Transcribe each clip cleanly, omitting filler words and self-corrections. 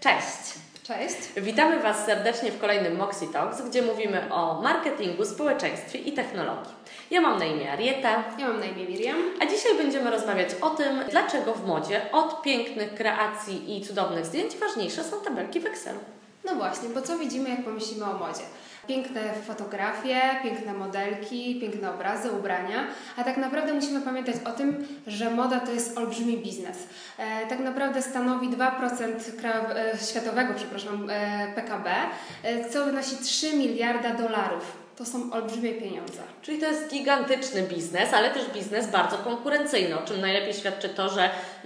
Cześć! Cześć! Witamy Was serdecznie w kolejnym Moxie Talks, gdzie mówimy o marketingu, społeczeństwie i technologii. Ja mam na imię Arieta. Ja mam na imię Miriam. A dzisiaj będziemy rozmawiać o tym, dlaczego w modzie od pięknych kreacji i cudownych zdjęć ważniejsze są tabelki w Excelu. No właśnie, bo co widzimy, jak pomyślimy o modzie? Piękne fotografie, piękne modelki, piękne obrazy, ubrania, a tak naprawdę musimy pamiętać o tym, że moda to jest olbrzymi biznes. Tak naprawdę stanowi 2% światowego PKB, co wynosi 3 miliarda dolarów. To są olbrzymie pieniądze. Czyli to jest gigantyczny biznes, ale też biznes bardzo konkurencyjny, o czym najlepiej świadczy to, że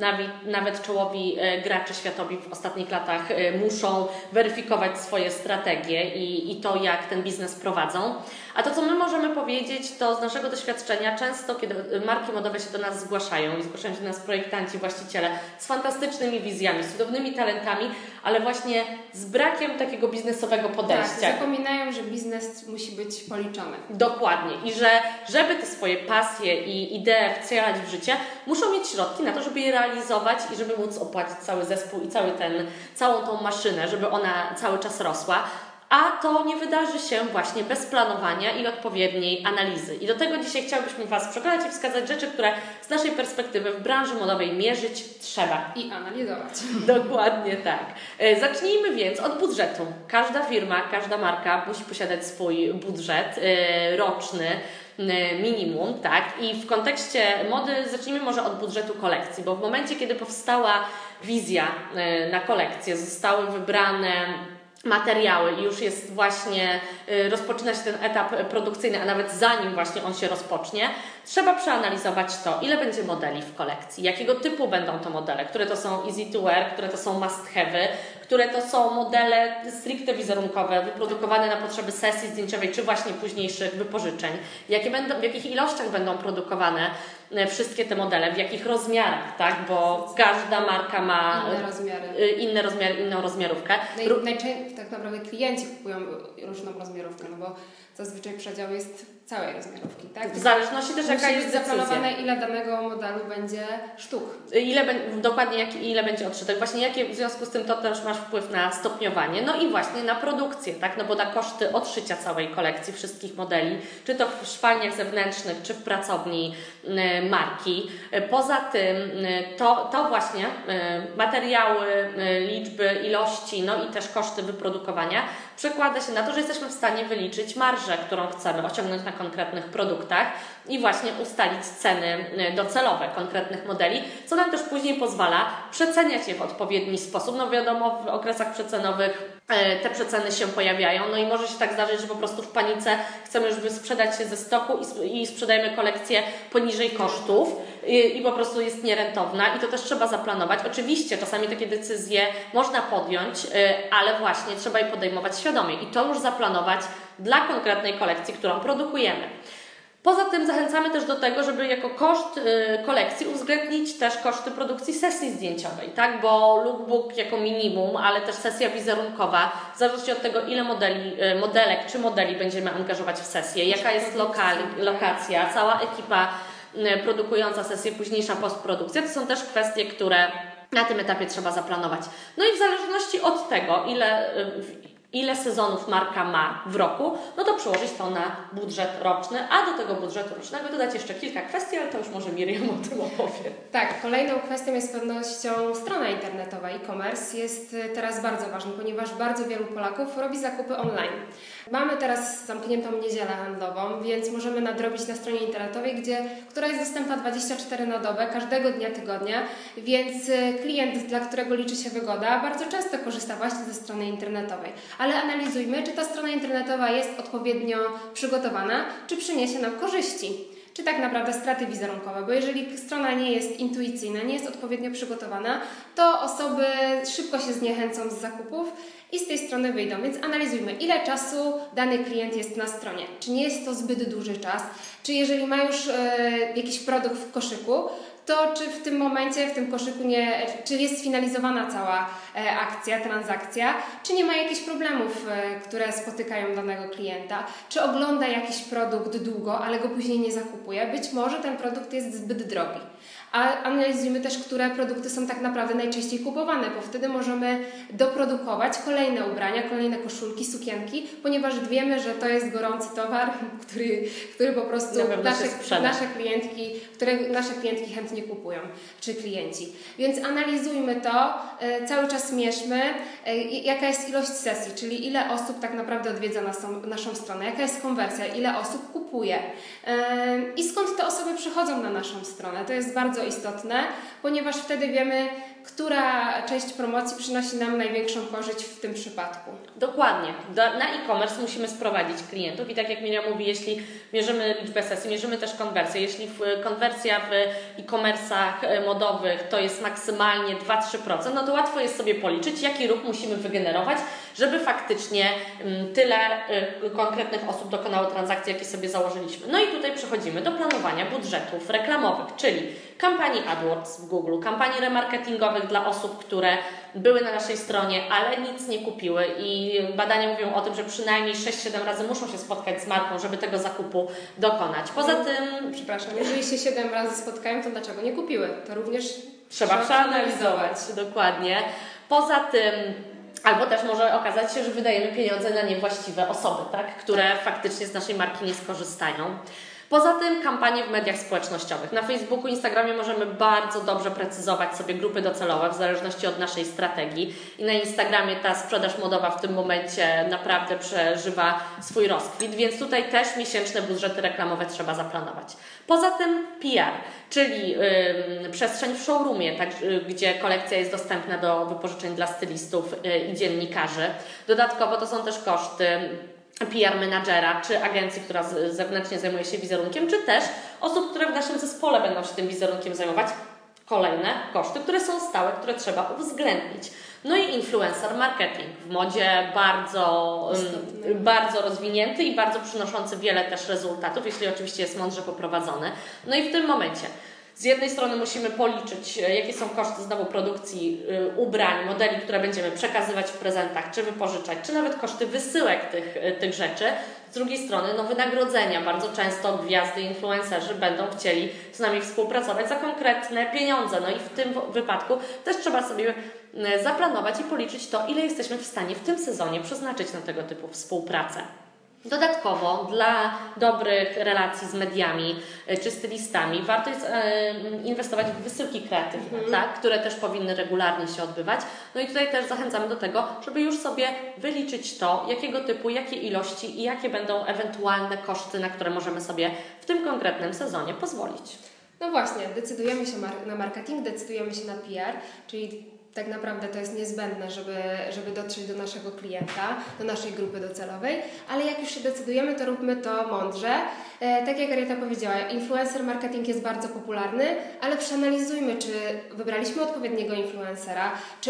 nawet czołowi gracze światowi w ostatnich latach muszą weryfikować swoje strategie i to, jak ten biznes prowadzą. A to, co my możemy powiedzieć, to z naszego doświadczenia często, kiedy marki modowe się do nas zgłaszają i zgłaszają się do nas projektanci, właściciele z fantastycznymi wizjami, z cudownymi talentami, ale właśnie z brakiem takiego biznesowego podejścia. Tak, zapominają, że biznes musi być policzony. Dokładnie. I że żeby te swoje pasje i idee wcielać w życie, muszą mieć środki na to, żeby je realizować i żeby móc opłacić cały zespół i całą tą maszynę, żeby ona cały czas rosła. A to nie wydarzy się właśnie bez planowania i odpowiedniej analizy. I do tego dzisiaj chciałbyśmy Was przekonać i wskazać rzeczy, które z naszej perspektywy w branży modowej mierzyć trzeba. I analizować. Dokładnie tak. Zacznijmy więc od budżetu. Każda firma, każda marka musi posiadać swój budżet roczny, minimum, tak? I w kontekście mody zacznijmy może od budżetu kolekcji, bo w momencie, kiedy powstała wizja na kolekcję, zostały wybrane materiały i już jest właśnie, rozpoczyna się ten etap produkcyjny, a nawet zanim właśnie on się rozpocznie, trzeba przeanalizować to, ile będzie modeli w kolekcji, jakiego typu będą to modele, które to są easy to wear, które to są must have'y, które to są modele stricte wizerunkowe, wyprodukowane na potrzeby sesji zdjęciowej, czy właśnie późniejszych wypożyczeń, w jakich ilościach będą produkowane wszystkie te modele, w jakich rozmiarach, tak? Bo każda marka ma inne rozmiary, inną rozmiarówkę. Najczęściej tak naprawdę klienci kupują różną rozmiarówkę, no bo zazwyczaj przedział jest całej rozmiarówki, tak? W zależności też jaka jest decyzja. Zaplanowane, ile danego modelu będzie sztuk. Dokładnie ile będzie odszytek. Właśnie jakie w związku z tym to też masz wpływ na stopniowanie. No i właśnie na produkcję, tak? No bo na koszty odszycia całej kolekcji, wszystkich modeli, czy to w szwalniach zewnętrznych, czy w pracowni marki. Poza tym to właśnie materiały, liczby, ilości, no i też koszty wyprodukowania przekłada się na to, że jesteśmy w stanie wyliczyć marżę, którą chcemy osiągnąć na konkretnych produktach i właśnie ustalić ceny docelowe konkretnych modeli, co nam też później pozwala przeceniać je w odpowiedni sposób. No wiadomo, w okresach przecenowych te przeceny się pojawiają, no i może się tak zdarzyć, że po prostu w panice chcemy już wysprzedać się ze stoku i sprzedajemy kolekcję poniżej kosztów i po prostu jest nierentowna i to też trzeba zaplanować. Oczywiście czasami takie decyzje można podjąć, ale właśnie trzeba je podejmować świadomie i to już zaplanować dla konkretnej kolekcji, którą produkujemy. Poza tym zachęcamy też do tego, żeby jako koszt kolekcji uwzględnić też koszty produkcji sesji zdjęciowej, tak? Bo lookbook jako minimum, ale też sesja wizerunkowa, w zależności od tego, ile modelek czy modeli będziemy angażować w sesję, jaka jest lokacja, cała ekipa produkująca sesję, późniejsza postprodukcja, to są też kwestie, które na tym etapie trzeba zaplanować. No i w zależności od tego, ile sezonów marka ma w roku, no to przełożyć to na budżet roczny, a do tego budżetu rocznego dodać jeszcze kilka kwestii, ale to już może Miriam o tym opowie. Tak, kolejną kwestią jest z pewnością strona internetowa. E-commerce jest teraz bardzo ważny, ponieważ bardzo wielu Polaków robi zakupy online. Mamy teraz zamkniętą niedzielę handlową, więc możemy nadrobić na stronie internetowej, która jest dostępna 24 na dobę, każdego dnia tygodnia, więc klient, dla którego liczy się wygoda, bardzo często korzysta właśnie ze strony internetowej. Ale analizujmy, czy ta strona internetowa jest odpowiednio przygotowana, czy przyniesie nam korzyści, czy tak naprawdę straty wizerunkowe, bo jeżeli strona nie jest intuicyjna, nie jest odpowiednio przygotowana, to osoby szybko się zniechęcą z zakupów i z tej strony wyjdą. Więc analizujmy, ile czasu dany klient jest na stronie. Czy nie jest to zbyt duży czas? Czy jeżeli ma już jakiś produkt w koszyku, to czy w tym momencie, w tym koszyku czy jest sfinalizowana cała akcja, transakcja, czy nie ma jakichś problemów, które spotykają danego klienta, czy ogląda jakiś produkt długo, ale go później nie zakupuje. Być może ten produkt jest zbyt drogi. a analizujmy też, które produkty są tak naprawdę najczęściej kupowane, bo wtedy możemy doprodukować kolejne ubrania, kolejne koszulki, sukienki, ponieważ wiemy, że to jest gorący towar, który po prostu nasze klientki chętnie kupują, czy klienci. Więc analizujmy to, cały czas mierzmy, jaka jest ilość sesji, czyli ile osób tak naprawdę odwiedza naszą stronę, jaka jest konwersja, ile osób kupuje i skąd te osoby przychodzą na naszą stronę. To jest bardzo istotne, ponieważ wtedy wiemy, która część promocji przynosi nam największą korzyść w tym przypadku. Dokładnie. Na e-commerce musimy sprowadzić klientów i tak jak Miriam mówi, jeśli mierzymy liczbę sesji, mierzymy też konwersję. Jeśli konwersja w e-commerce'ach modowych to jest maksymalnie 2-3%, no to łatwo jest sobie policzyć, jaki ruch musimy wygenerować, żeby faktycznie tyle konkretnych osób dokonało transakcji, jakie sobie założyliśmy. No i tutaj przechodzimy do planowania budżetów reklamowych, czyli kampanii AdWords w Google, kampanii remarketingowych dla osób, które były na naszej stronie, ale nic nie kupiły i badania mówią o tym, że przynajmniej 6-7 razy muszą się spotkać z marką, żeby tego zakupu dokonać. Poza tym... Przepraszam, jeżeli się 7 razy spotkają, to dlaczego nie kupiły? To również trzeba przeanalizować. Dokładnie. Poza tym... Albo też może okazać się, że wydajemy pieniądze na niewłaściwe osoby, tak? Które faktycznie z naszej marki nie skorzystają. Poza tym kampanie w mediach społecznościowych. Na Facebooku, Instagramie możemy bardzo dobrze precyzować sobie grupy docelowe w zależności od naszej strategii. I na Instagramie ta sprzedaż modowa w tym momencie naprawdę przeżywa swój rozkwit, więc tutaj też miesięczne budżety reklamowe trzeba zaplanować. Poza tym PR, czyli przestrzeń w showroomie, gdzie kolekcja jest dostępna do wypożyczeń dla stylistów i dziennikarzy. Dodatkowo to są też koszty PR menadżera, czy agencji, która zewnętrznie zajmuje się wizerunkiem, czy też osób, które w naszym zespole będą się tym wizerunkiem zajmować. Kolejne koszty, które są stałe, które trzeba uwzględnić. No i influencer marketing w modzie bardzo rozwinięty i bardzo przynoszący wiele też rezultatów, jeśli oczywiście jest mądrze poprowadzony. No i w tym momencie z jednej strony musimy policzyć, jakie są koszty znowu produkcji ubrań, modeli, które będziemy przekazywać w prezentach, czy wypożyczać, czy nawet koszty wysyłek tych rzeczy. Z drugiej strony wynagrodzenia. Bardzo często gwiazdy, influencerzy będą chcieli z nami współpracować za konkretne pieniądze. No i w tym wypadku też trzeba sobie zaplanować i policzyć to, ile jesteśmy w stanie w tym sezonie przeznaczyć na tego typu współpracę. Dodatkowo dla dobrych relacji z mediami czy stylistami warto jest inwestować w wysyłki kreatywne, tak? Które też powinny regularnie się odbywać. No i tutaj też zachęcamy do tego, żeby już sobie wyliczyć to, jakiego typu, jakie ilości i jakie będą ewentualne koszty, na które możemy sobie w tym konkretnym sezonie pozwolić. No właśnie, decydujemy się na marketing, decydujemy się na PR, czyli tak naprawdę to jest niezbędne, żeby dotrzeć do naszego klienta, do naszej grupy docelowej, ale jak już się decydujemy, to róbmy to mądrze. Tak jak Arieta powiedziała, influencer marketing jest bardzo popularny, ale przeanalizujmy, czy wybraliśmy odpowiedniego influencera, czy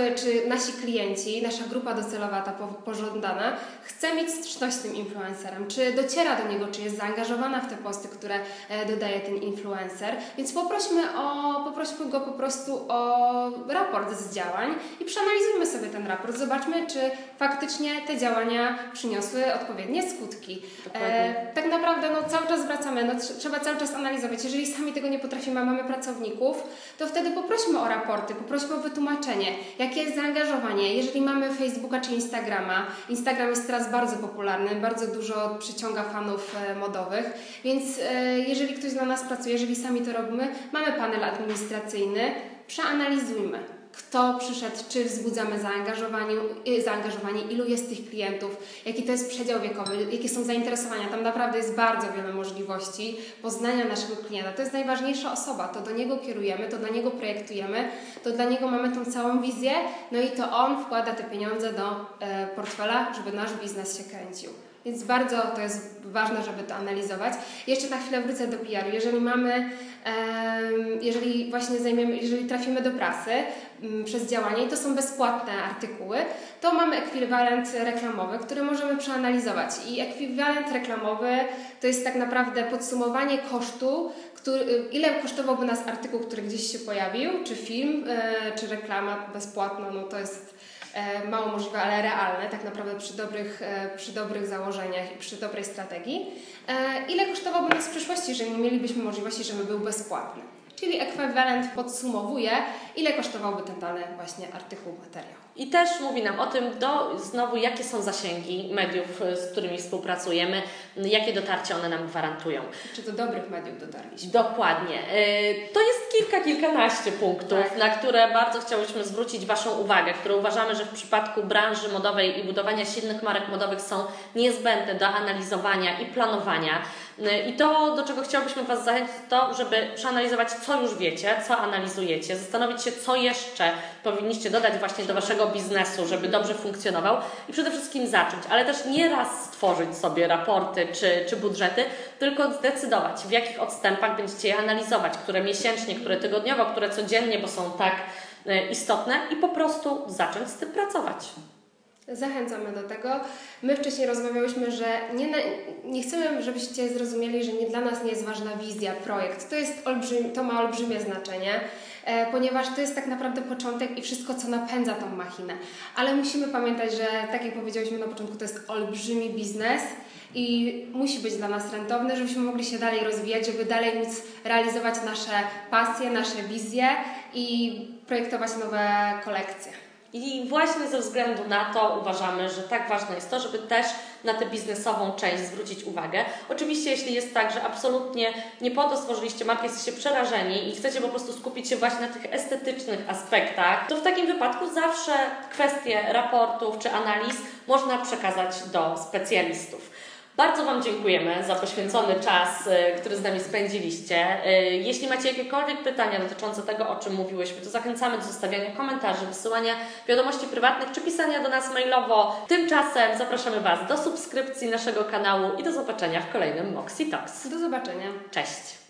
nasi klienci, nasza grupa docelowa, ta pożądana, chce mieć styczność z tym influencerem, czy dociera do niego, czy jest zaangażowana w te posty, które dodaje ten influencer. Więc poprośmy go po prostu o raport z działań i przeanalizujmy sobie ten raport. Zobaczmy, czy faktycznie te działania przyniosły odpowiednie skutki. Tak naprawdę cały czas wracamy, trzeba cały czas analizować. Jeżeli sami tego nie potrafimy, a mamy pracowników, to wtedy poprośmy o raporty, poprośmy o wytłumaczenie, jakie jest zaangażowanie. Jeżeli mamy Facebooka czy Instagrama, Instagram jest teraz bardzo popularny, bardzo dużo przyciąga fanów modowych, więc jeżeli ktoś dla nas pracuje, jeżeli sami to robimy, mamy panel administracyjny, przeanalizujmy. Kto przyszedł, czy wzbudzamy zaangażowanie, ilu jest tych klientów, jaki to jest przedział wiekowy, jakie są zainteresowania. Tam naprawdę jest bardzo wiele możliwości poznania naszego klienta. To jest najważniejsza osoba, to do niego kierujemy, to dla niego projektujemy, to dla niego mamy tą całą wizję, no i to on wkłada te pieniądze do portfela, żeby nasz biznes się kręcił. Więc bardzo to jest ważne, żeby to analizować. Jeszcze na chwilę wrócę do PR-u. Jeżeli trafimy do prasy przez działanie i to są bezpłatne artykuły, to mamy ekwiwalent reklamowy, który możemy przeanalizować. I ekwiwalent reklamowy to jest tak naprawdę podsumowanie kosztu, ile kosztowałby nas artykuł, który gdzieś się pojawił, czy film, czy reklama bezpłatna, no to jest mało możliwe, ale realne, tak naprawdę przy dobrych założeniach i przy dobrej strategii. Ile kosztowałby nas w przyszłości, jeżeli nie mielibyśmy możliwości, żeby był bezpłatny? czyli ekwiwalent podsumowuje, ile kosztowałby ten dany właśnie artykuł, materiał. I też mówi nam o tym, znowu jakie są zasięgi mediów, z którymi współpracujemy, jakie dotarcie one nam gwarantują. Czy do dobrych mediów dotarliśmy? Dokładnie. To jest kilkanaście punktów, tak, na które bardzo chciałyśmy zwrócić Waszą uwagę, które uważamy, że w przypadku branży modowej i budowania silnych marek modowych są niezbędne do analizowania i planowania. I to, do czego chciałbyśmy Was zachęcić, to, żeby przeanalizować, co już wiecie, co analizujecie, zastanowić się, co jeszcze powinniście dodać właśnie do Waszego biznesu, żeby dobrze funkcjonował i przede wszystkim zacząć, ale też nie raz stworzyć sobie raporty czy budżety, tylko zdecydować, w jakich odstępach będziecie je analizować, które miesięcznie, które tygodniowo, które codziennie, bo są tak istotne i po prostu zacząć z tym pracować. Zachęcamy do tego. My wcześniej rozmawiałyśmy, że nie chcemy, żebyście zrozumieli, że dla nas nie jest ważna wizja, projekt. To ma olbrzymie znaczenie, ponieważ to jest tak naprawdę początek i wszystko, co napędza tą machinę. Ale musimy pamiętać, że tak jak powiedziałyśmy na początku, to jest olbrzymi biznes i musi być dla nas rentowny, żebyśmy mogli się dalej rozwijać, żeby dalej móc realizować nasze pasje, nasze wizje i projektować nowe kolekcje. I właśnie ze względu na to uważamy, że tak ważne jest to, żeby też na tę biznesową część zwrócić uwagę. Oczywiście, jeśli jest tak, że absolutnie nie po to stworzyliście markę, jesteście przerażeni i chcecie po prostu skupić się właśnie na tych estetycznych aspektach, to w takim wypadku zawsze kwestie raportów czy analiz można przekazać do specjalistów. Bardzo Wam dziękujemy za poświęcony czas, który z nami spędziliście. Jeśli macie jakiekolwiek pytania dotyczące tego, o czym mówiłyśmy, to zachęcamy do zostawiania komentarzy, wysyłania wiadomości prywatnych czy pisania do nas mailowo. Tymczasem zapraszamy Was do subskrypcji naszego kanału i do zobaczenia w kolejnym Moxie Talks. Do zobaczenia. Cześć!